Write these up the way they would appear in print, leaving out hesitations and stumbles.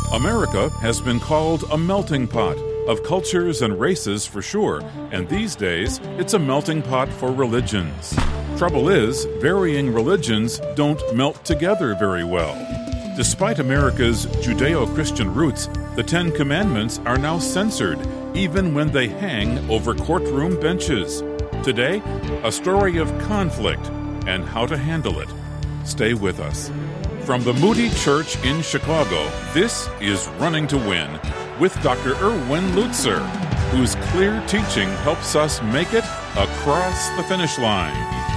America has been called a melting pot of cultures and races for sure, and these days it's a melting pot for religions. Trouble is, varying religions don't melt together very well. Despite America's Judeo-Christian roots, the Ten Commandments are now censored, even when they hang over courtroom benches. Today, a story of conflict and how to handle it. Stay with us. From the Moody Church in Chicago, this is Running to Win with Dr. Erwin Lutzer, whose clear teaching helps us make it across the finish line.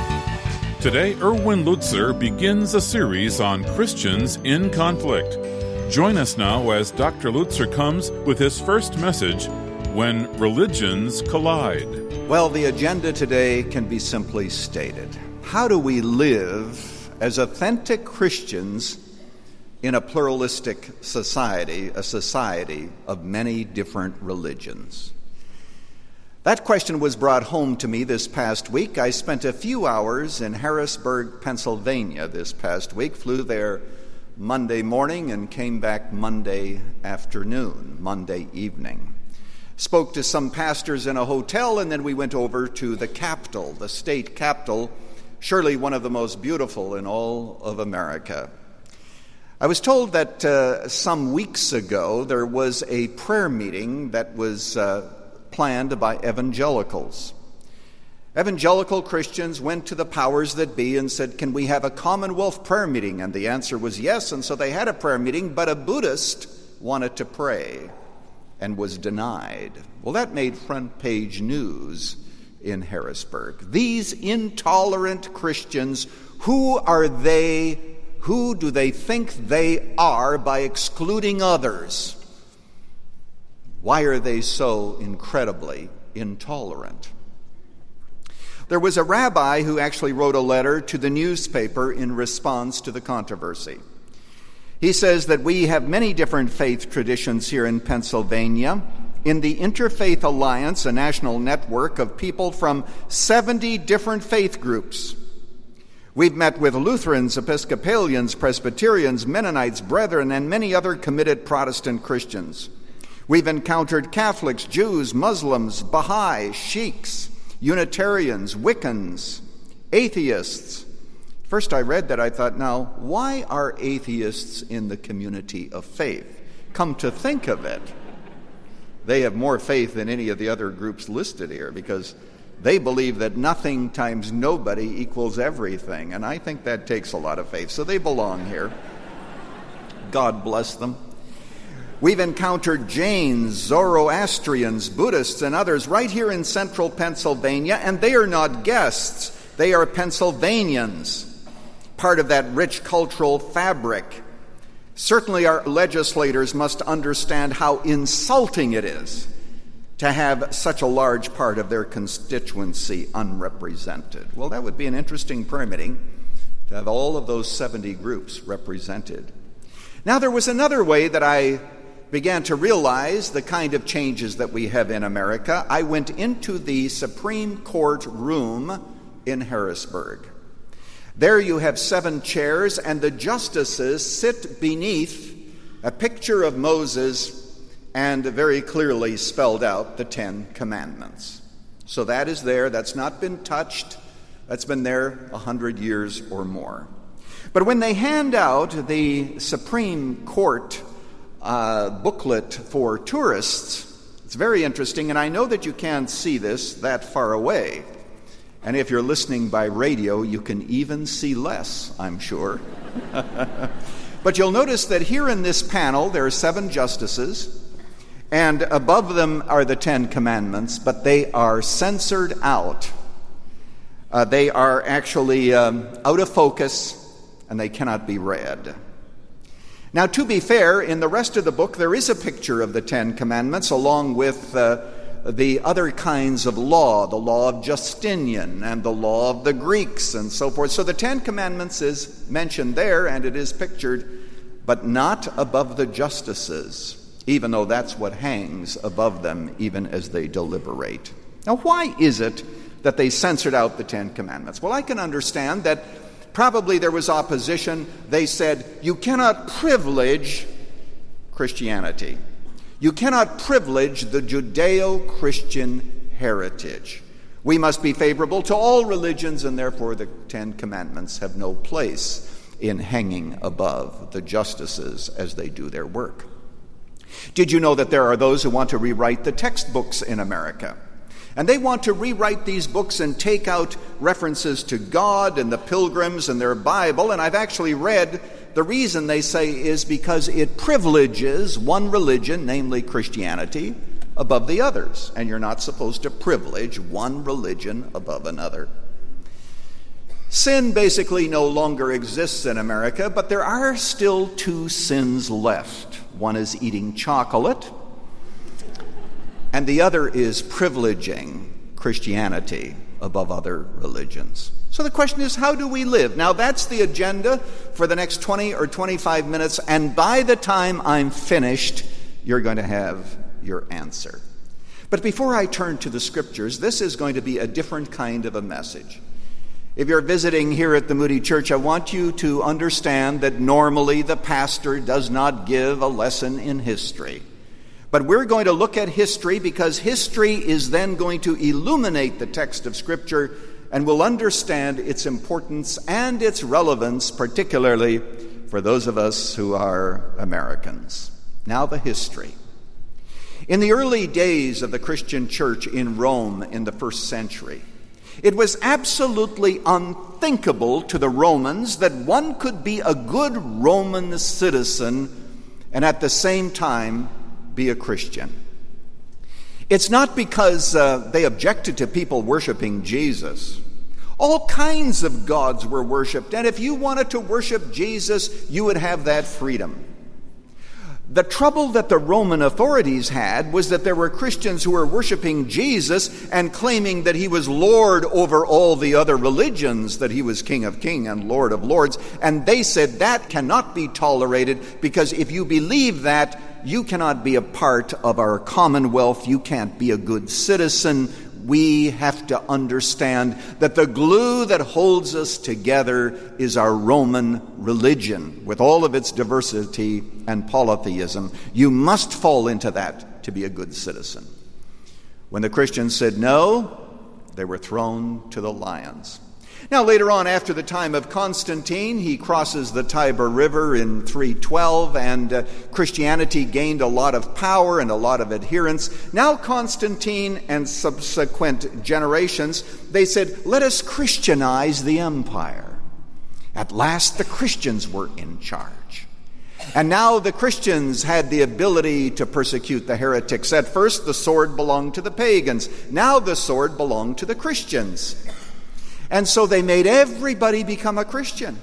Today, Erwin Lutzer begins a series on Christians in conflict. Join us now as Dr. Lutzer comes with his first message, When Religions Collide. Well, the agenda today can be simply stated. How do we live as authentic Christians in a pluralistic society, a society of many different religions? That question was brought home to me this past week. I spent a few hours in Harrisburg, Pennsylvania this past week, flew there Monday morning and came back Monday afternoon, Monday evening. Spoke to some pastors in a hotel, and then we went over to the capital, the state capital, surely one of the most beautiful in all of America. I was told that some weeks ago there was a prayer meeting that was planned by evangelicals. Evangelical Christians went to the powers that be and said, "Can we have a Commonwealth prayer meeting?" And the answer was yes, and so they had a prayer meeting, but a Buddhist wanted to pray and was denied. Well, that made front page news in Harrisburg. These intolerant Christians, who are they? Who do they think they are by excluding others? Why are they so incredibly intolerant? There was a rabbi who actually wrote a letter to the newspaper in response to the controversy. He says that we have many different faith traditions here in Pennsylvania. In the Interfaith Alliance, a national network of people from 70 different faith groups. We've met with Lutherans, Episcopalians, Presbyterians, Mennonites, Brethren, and many other committed Protestant Christians. We've encountered Catholics, Jews, Muslims, Baha'i, Sheiks, Unitarians, Wiccans, atheists. First I read that, I thought, now, why are atheists in the community of faith? Come to think of it, they have more faith than any of the other groups listed here, because they believe that nothing times nobody equals everything, and I think that takes a lot of faith, so they belong here. God bless them. We've encountered Jains, Zoroastrians, Buddhists, and others right here in central Pennsylvania, and they are not guests. They are Pennsylvanians, part of that rich cultural fabric. Certainly our legislators must understand how insulting it is to have such a large part of their constituency unrepresented. Well, that would be an interesting prayer meeting, to have all of those 70 groups represented. Now, there was another way that I began to realize the kind of changes that we have in America. I went into the Supreme Court room in Harrisburg. There you have 7 chairs, and the justices sit beneath a picture of Moses and very clearly spelled out the 10 Commandments. So that is there. That's not been touched. That's been there 100 years or more. But when they hand out the Supreme Court booklet for tourists, it's very interesting, and I know that you can't see this that far away. And if you're listening by radio, you can even see less, I'm sure. But you'll notice that here in this panel, there are 7 justices, and above them are the 10 Commandments, but they are censored out. They are actually out of focus, and they cannot be read. Now, to be fair, in the rest of the book, there is a picture of the 10 Commandments, along with the other kinds of law, the law of Justinian and the law of the Greeks and so forth. So the 10 Commandments is mentioned there, and it is pictured, but not above the justices, even though that's what hangs above them even as they deliberate. Now, why is it that they censored out the 10 Commandments? Well, I can understand that probably there was opposition. They said, you cannot privilege Christianity. You cannot privilege the Judeo-Christian heritage. We must be favorable to all religions, and therefore the Ten Commandments have no place in hanging above the justices as they do their work. Did you know that there are those who want to rewrite the textbooks in America? And they want to rewrite these books and take out references to God and the Pilgrims and their Bible. And I've actually read the reason they say is because it privileges one religion, namely Christianity, above the others. And you're not supposed to privilege one religion above another. Sin basically no longer exists in America, but there are still two sins left. One is eating chocolate, and the other is privileging Christianity above other religions. So the question is, how do we live? Now, that's the agenda for the next 20 or 25 minutes, and by the time I'm finished, you're going to have your answer. But before I turn to the Scriptures, this is going to be a different kind of a message. If you're visiting here at the Moody Church, I want you to understand that normally the pastor does not give a lesson in history. But we're going to look at history because history is then going to illuminate the text of Scripture, and we'll understand its importance and its relevance, particularly for those of us who are Americans. Now the history. In the early days of the Christian church in Rome in the first century, it was absolutely unthinkable to the Romans that one could be a good Roman citizen and at the same time be a Christian. It's not because they objected to people worshiping Jesus. All kinds of gods were worshipped, and if you wanted to worship Jesus, you would have that freedom. The trouble that the Roman authorities had was that there were Christians who were worshiping Jesus and claiming that he was Lord over all the other religions, that he was King of Kings and Lord of Lords. And they said that cannot be tolerated because if you believe that, you cannot be a part of our commonwealth. You can't be a good citizen. We have to understand that the glue that holds us together is our Roman religion, with all of its diversity and polytheism. You must fall into that to be a good citizen. When the Christians said no, they were thrown to the lions. Now, later on, after the time of Constantine, he crosses the Tiber River in 312, and Christianity gained a lot of power and a lot of adherents. Now, Constantine and subsequent generations, they said, let us Christianize the empire. At last, the Christians were in charge. And now the Christians had the ability to persecute the heretics. At first, the sword belonged to the pagans. Now the sword belonged to the Christians. And so they made everybody become a Christian.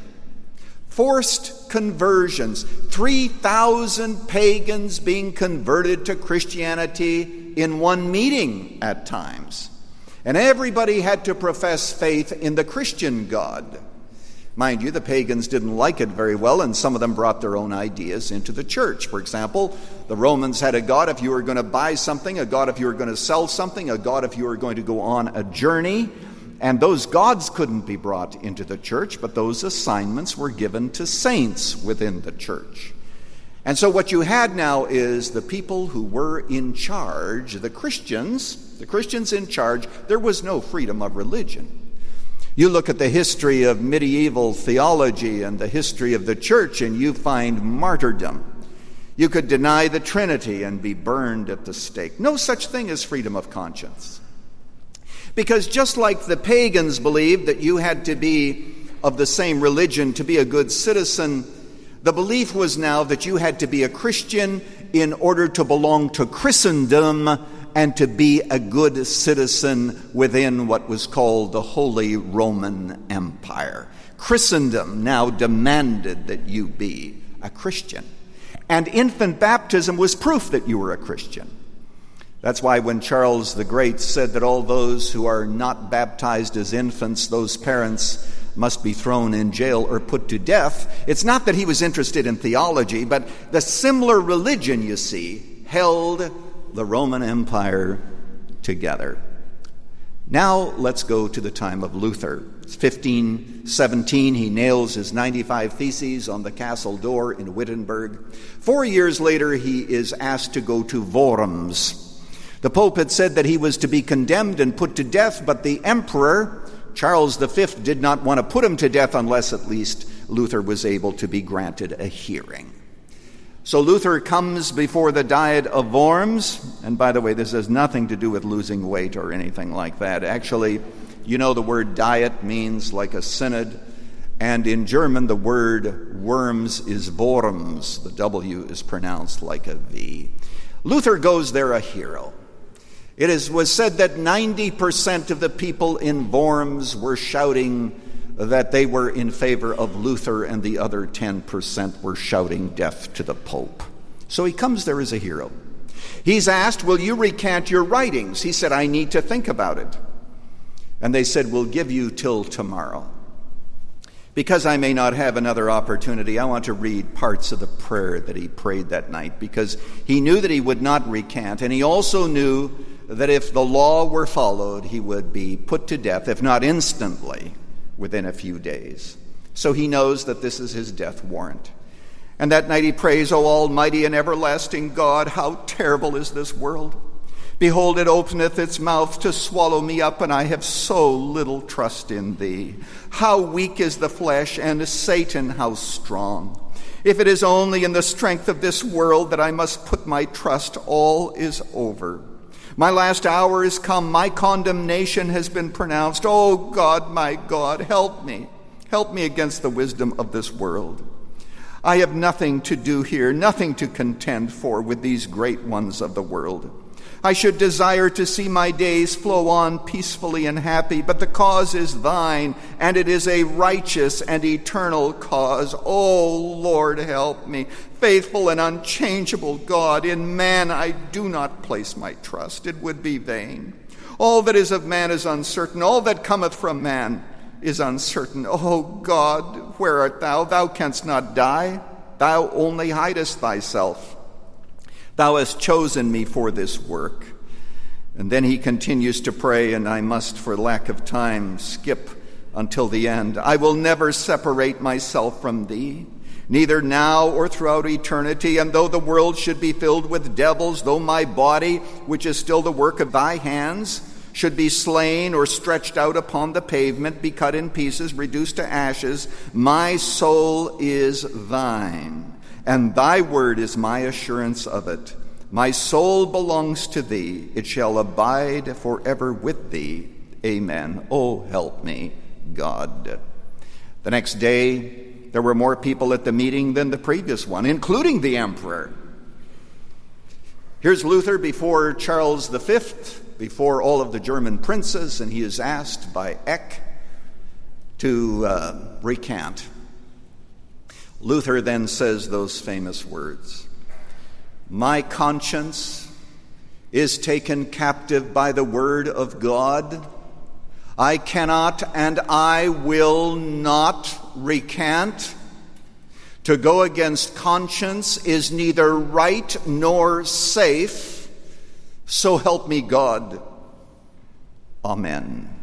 Forced conversions. 3,000 pagans being converted to Christianity in one meeting at times. And everybody had to profess faith in the Christian God. Mind you, the pagans didn't like it very well, and some of them brought their own ideas into the church. For example, the Romans had a god if you were going to buy something, a god if you were going to sell something, a god if you were going to go on a journey. And those gods couldn't be brought into the church, but those assignments were given to saints within the church. And so what you had now is the people who were in charge, the Christians in charge. There was no freedom of religion. You look at the history of medieval theology and the history of the church, and you find martyrdom. You could deny the Trinity and be burned at the stake. No such thing as freedom of conscience. Because just like the pagans believed that you had to be of the same religion to be a good citizen, the belief was now that you had to be a Christian in order to belong to Christendom and to be a good citizen within what was called the Holy Roman Empire. Christendom now demanded that you be a Christian. And infant baptism was proof that you were a Christian. That's why when Charles the Great said that all those who are not baptized as infants, those parents must be thrown in jail or put to death, it's not that he was interested in theology, but the similar religion, you see, held the Roman Empire together. Now let's go to the time of Luther. It's 1517. He nails his 95 Theses on the castle door in Wittenberg. 4 years later, he is asked to go to Worms. The Pope had said that he was to be condemned and put to death, but the Emperor, Charles V, did not want to put him to death unless at least Luther was able to be granted a hearing. So Luther comes before the Diet of Worms, and by the way, this has nothing to do with losing weight or anything like that. Actually, you know the word diet means like a synod, and in German the word worms is Worms. The W is pronounced like a V. Luther goes there a hero. It was said that 90% of the people in Worms were shouting that they were in favor of Luther, and the other 10% were shouting death to the Pope. So he comes there as a hero. He's asked, will you recant your writings? He said, I need to think about it. And they said, we'll give you till tomorrow. Because I may not have another opportunity, I want to read parts of the prayer that he prayed that night, because he knew that he would not recant, and he also knew that if the law were followed, he would be put to death, if not instantly, within a few days. So he knows that this is his death warrant. And that night he prays, O almighty and everlasting God, how terrible is this world. Behold, it openeth its mouth to swallow me up, and I have so little trust in thee. How weak is the flesh, and Satan how strong. If it is only in the strength of this world that I must put my trust, all is over. My last hour is come. My condemnation has been pronounced. Oh God, my God, help me. Help me against the wisdom of this world. I have nothing to do here, nothing to contend for with these great ones of the world. I should desire to see my days flow on peacefully and happy, but the cause is thine, and it is a righteous and eternal cause. Oh, Lord, help me. Faithful and unchangeable God, in man I do not place my trust. It would be vain. All that is of man is uncertain. All that cometh from man is uncertain. Oh, God, where art thou? Thou canst not die. Thou only hidest thyself. Thou hast chosen me for this work. And then he continues to pray, and I must, for lack of time, skip until the end. I will never separate myself from thee, neither now or throughout eternity. And though the world should be filled with devils, though my body, which is still the work of thy hands, should be slain or stretched out upon the pavement, be cut in pieces, reduced to ashes, my soul is thine. And thy word is my assurance of it. My soul belongs to thee. It shall abide forever with thee. Amen. Oh, help me, God. The next day, there were more people at the meeting than the previous one, including the emperor. Here's Luther before Charles V, before all of the German princes, and he is asked by Eck to recant. Luther then says those famous words, my conscience is taken captive by the word of God. I cannot and I will not recant. To go against conscience is neither right nor safe. So help me God. Amen.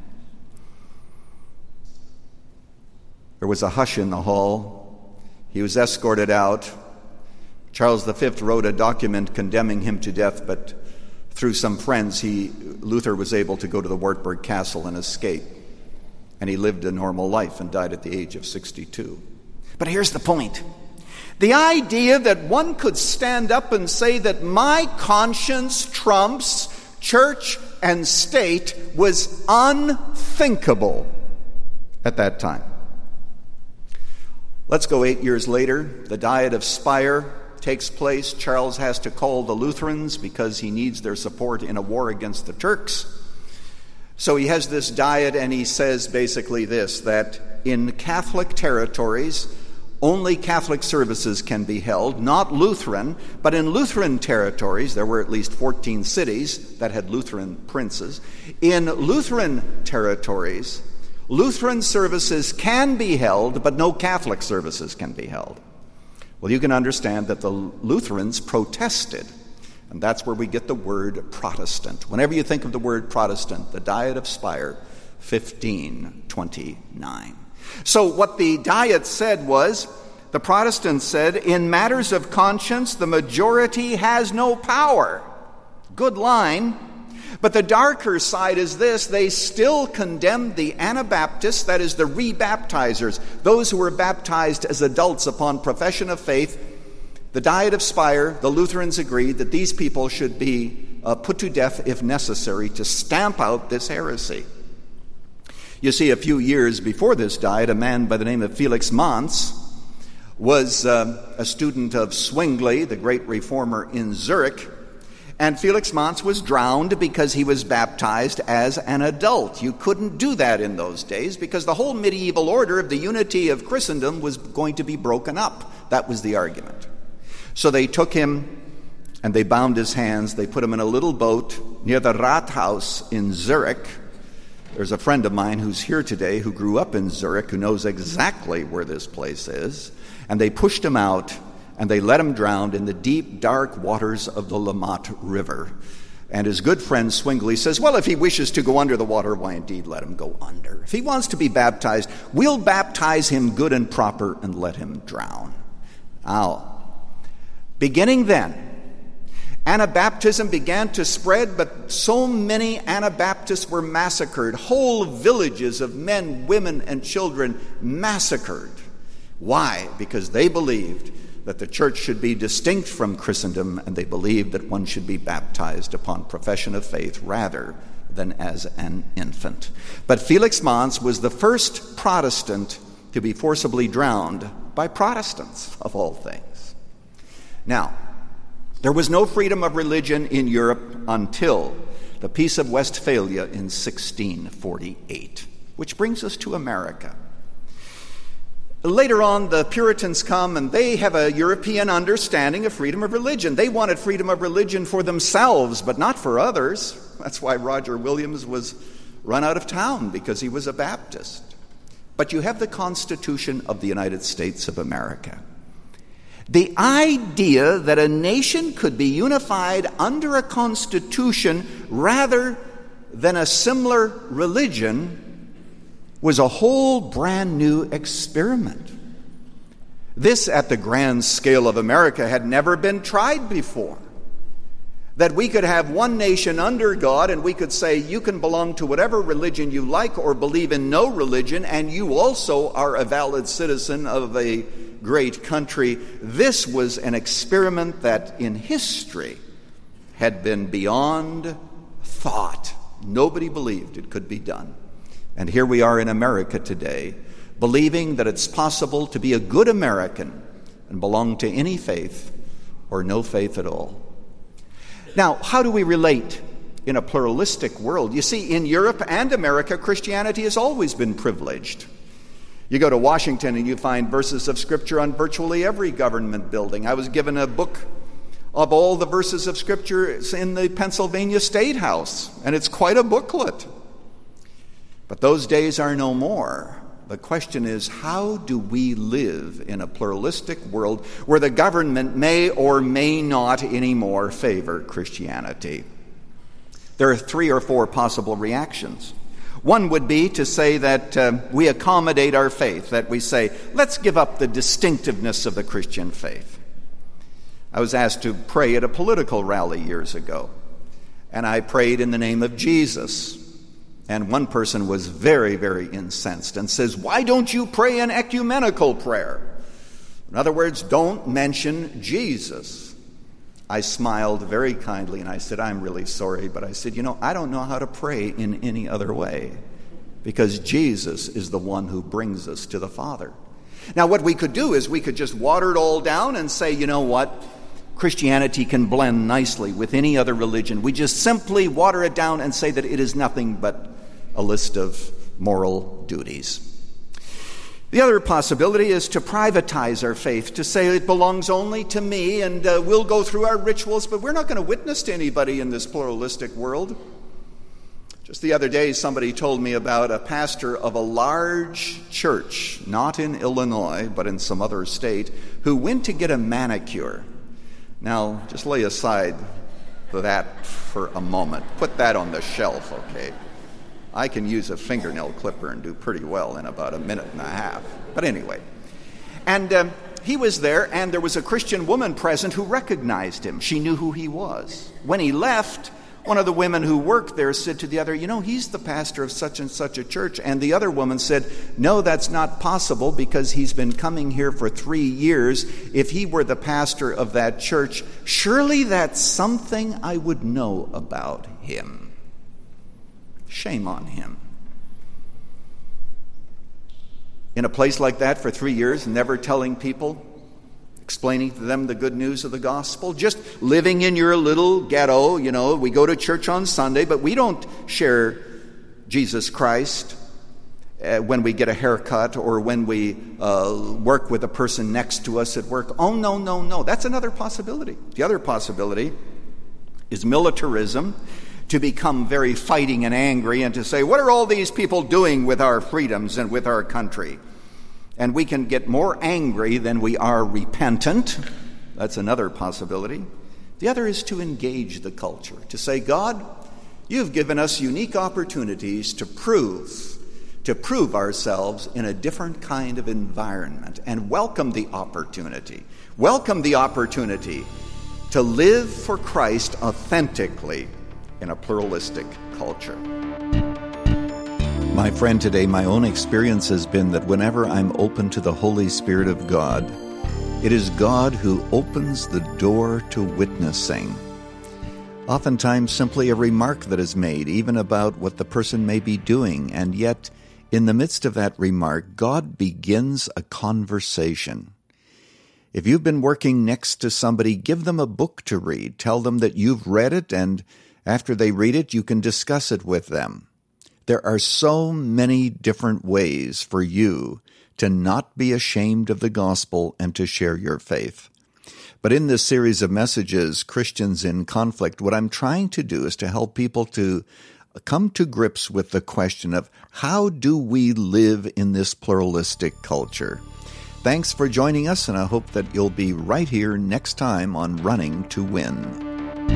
There was a hush in the hall. He was escorted out. Charles V wrote a document condemning him to death, but through some friends, Luther was able to go to the Wartburg Castle and escape. And he lived a normal life and died at the age of 62. But here's the point. The idea that one could stand up and say that my conscience trumps church and state was unthinkable at that time. Let's go 8 years later. The Diet of Speyer takes place. Charles has to call the Lutherans because he needs their support in a war against the Turks. So he has this diet, and he says basically this, that in Catholic territories, only Catholic services can be held, not Lutheran, but in Lutheran territories, there were at least 14 cities that had Lutheran princes. In Lutheran territories, Lutheran services can be held, but no Catholic services can be held. Well, you can understand that the Lutherans protested. And that's where we get the word Protestant. Whenever you think of the word Protestant, the Diet of Spire, 1529. So what the Diet said was, the Protestants said, in matters of conscience, the majority has no power. Good line. But the darker side is this: they still condemned the Anabaptists, that is, the rebaptizers, those who were baptized as adults upon profession of faith. The Diet of Spire, the Lutherans agreed that these people should be put to death if necessary to stamp out this heresy. You see, a few years before this Diet, a man by the name of Felix Manz was a student of Zwingli, the great reformer in Zurich. And Felix Manz was drowned because he was baptized as an adult. You couldn't do that in those days because the whole medieval order of the unity of Christendom was going to be broken up. That was the argument. So they took him and they bound his hands. They put him in a little boat near the Rathaus in Zurich. There's a friend of mine who's here today who grew up in Zurich who knows exactly where this place is. And they pushed him out and they let him drown in the deep, dark waters of the Lamont River. And his good friend Zwingli says, well, if he wishes to go under the water, why indeed let him go under. If he wants to be baptized, we'll baptize him good and proper and let him drown. Now, beginning then, Anabaptism began to spread, but so many Anabaptists were massacred. Whole villages of men, women, and children massacred. Why? Because they believed that the church should be distinct from Christendom, and they believed that one should be baptized upon profession of faith rather than as an infant. But Felix Manz was the first Protestant to be forcibly drowned by Protestants, of all things. Now, there was no freedom of religion in Europe until the Peace of Westphalia in 1648, which brings us to America. Later on, the Puritans come and they have a European understanding of freedom of religion. They wanted freedom of religion for themselves, but not for others. That's why Roger Williams was run out of town, because he was a Baptist. But you have the Constitution of the United States of America. The idea that a nation could be unified under a constitution rather than a similar religion was a whole brand new experiment. This, at the grand scale of America, had never been tried before. That we could have one nation under God and we could say you can belong to whatever religion you like or believe in no religion, and you also are a valid citizen of a great country. This was an experiment that in history had been beyond thought. Nobody believed it could be done. And here we are in America today, believing that it's possible to be a good American and belong to any faith or no faith at all. Now, how do we relate in a pluralistic world? You see, in Europe and America, Christianity has always been privileged. You go to Washington and you find verses of Scripture on virtually every government building. I was given a book of all the verses of Scripture in the Pennsylvania State House, and it's quite a booklet. But those days are no more. The question is, how do we live in a pluralistic world where the government may or may not anymore favor Christianity? There are 3 or 4 possible reactions. One would be to say that we accommodate our faith, that we say, let's give up the distinctiveness of the Christian faith. I was asked to pray at a political rally years ago, and I prayed in the name of Jesus. And one person was very, very incensed and says, why don't you pray an ecumenical prayer? In other words, don't mention Jesus. I smiled very kindly and I said, I'm really sorry, but I said, I don't know how to pray in any other way, because Jesus is the one who brings us to the Father. Now, what we could do is we could just water it all down and say, you know what? Christianity can blend nicely with any other religion. We just simply water it down and say that it is nothing but a list of moral duties. The other possibility is to privatize our faith, to say it belongs only to me, and we'll go through our rituals, but we're not going to witness to anybody in this pluralistic world. Just the other day, somebody told me about a pastor of a large church, not in Illinois, but in some other state, who went to get a manicure. Now, just lay aside that for a moment. Put that on the shelf, okay? I can use a fingernail clipper and do pretty well in about a minute and a half. But anyway. And he was there, and there was a Christian woman present who recognized him. She knew who he was. When he left, one of the women who worked there said to the other, he's the pastor of such and such a church. And the other woman said, no, that's not possible because he's been coming here for 3 years. If he were the pastor of that church, surely that's something I would know about him. Shame on him. In a place like that for 3 years, never telling people, explaining to them the good news of the gospel, just living in your little ghetto, we go to church on Sunday, but we don't share Jesus Christ when we get a haircut or when we work with a person next to us at work. Oh, no. That's another possibility. The other possibility is militarism, to become very fighting and angry and to say, what are all these people doing with our freedoms and with our country? And we can get more angry than we are repentant. That's another possibility. The other is to engage the culture, to say, God, you've given us unique opportunities to prove ourselves in a different kind of environment, and welcome the opportunity. Welcome the opportunity to live for Christ authentically in a pluralistic culture. My friend, today my own experience has been that whenever I'm open to the Holy Spirit of God, it is God who opens the door to witnessing. Oftentimes simply a remark that is made, even about what the person may be doing, and yet in the midst of that remark, God begins a conversation. If you've been working next to somebody, give them a book to read. Tell them that you've read it, and after they read it, you can discuss it with them. There are so many different ways for you to not be ashamed of the gospel and to share your faith. But in this series of messages, Christians in Conflict, what I'm trying to do is to help people to come to grips with the question of how do we live in this pluralistic culture? Thanks for joining us, and I hope that you'll be right here next time on Running to Win.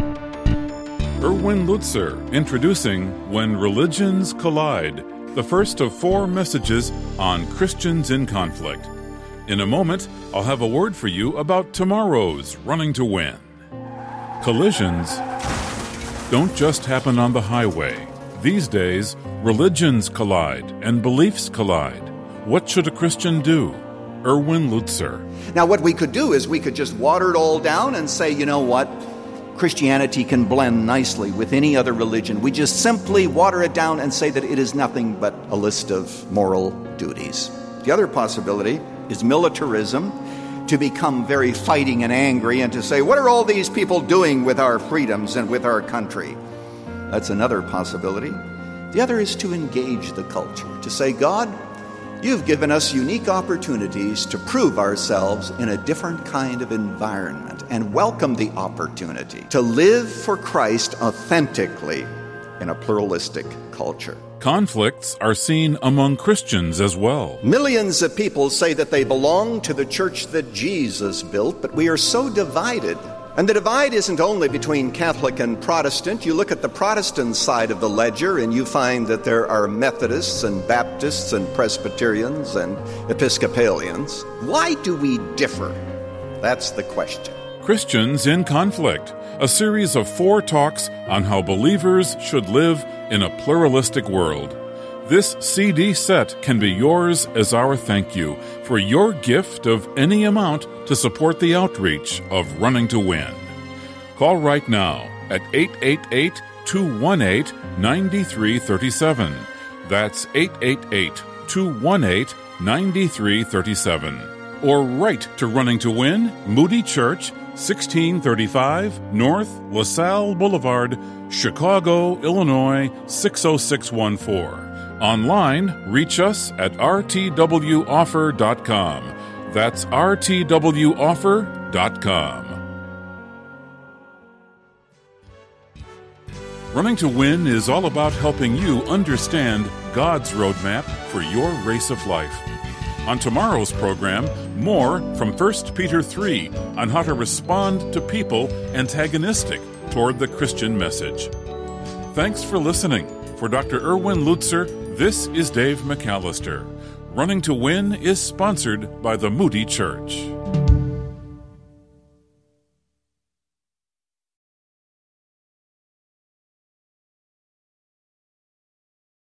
Erwin Lutzer introducing When Religions Collide, the first of 4 messages on Christians in Conflict. In a moment, I'll have a word for you about tomorrow's Running to Win. Collisions don't just happen on the highway. These days, religions collide and beliefs collide. What should a Christian do? Erwin Lutzer. Now, what we could do is we could just water it all down and say, you know what? Christianity can blend nicely with any other religion. We just simply water it down and say that it is nothing but a list of moral duties. The other possibility is militarism, to become very fighting and angry and to say, what are all these people doing with our freedoms and with our country? That's another possibility. The other is to engage the culture, to say, God, you've given us unique opportunities to prove ourselves in a different kind of environment, and welcome the opportunity to live for Christ authentically in a pluralistic culture. Conflicts are seen among Christians as well. Millions of people say that they belong to the church that Jesus built, but we are so divided. And the divide isn't only between Catholic and Protestant. You look at the Protestant side of the ledger and you find that there are Methodists and Baptists and Presbyterians and Episcopalians. Why do we differ? That's the question. Christians in Conflict, a series of 4 talks on how believers should live in a pluralistic world. This CD set can be yours as our thank you for your gift of any amount to support the outreach of Running to Win. Call right now at 888-218-9337. That's 888-218-9337. Or write to Running to Win, Moody Church, 1635 North LaSalle Boulevard, Chicago, Illinois, 60614. Online, reach us at rtwoffer.com. That's rtwoffer.com. Running to Win is all about helping you understand God's roadmap for your race of life. On tomorrow's program, more from 1 Peter 3 on how to respond to people antagonistic toward the Christian message. Thanks for listening. For Dr. Erwin Lutzer, this is Dave McAllister. Running to Win is sponsored by the Moody Church.